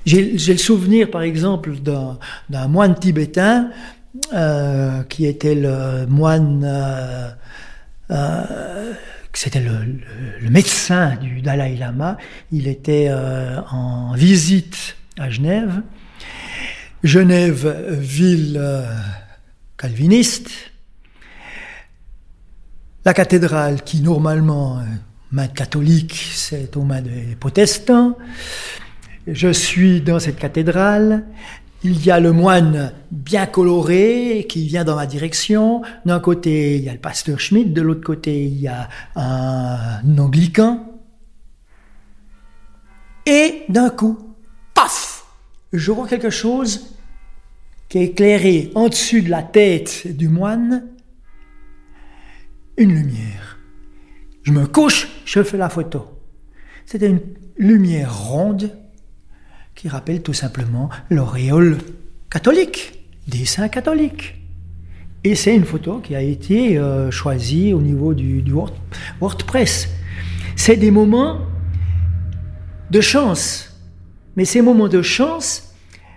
J'ai le souvenir, par exemple, d'un moine tibétain qui était le moine, c'était le médecin du Dalai Lama. Il était en visite à Genève. Genève, ville calviniste. La cathédrale, qui normalement, main catholique, c'est aux mains des protestants. Je suis dans cette cathédrale. Il y a le moine bien coloré qui vient dans ma direction. D'un côté, il y a le pasteur Schmitt. De l'autre côté, il y a un anglican. Et d'un coup, paf! Je vois quelque chose qui est éclairé en dessus de la tête du moine. Une lumière. Je me couche, je fais la photo. C'était une lumière ronde qui rappelle tout simplement l'auréole catholique, des saints catholiques. Et c'est une photo qui a été choisie au niveau du WordPress. C'est des moments de chance. Mais ces moments de chance,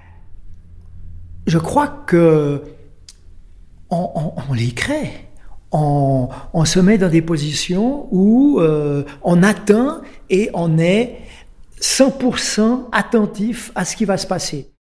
je crois que on les crée. On se met dans des positions où on attend et on est 100% attentif à ce qui va se passer.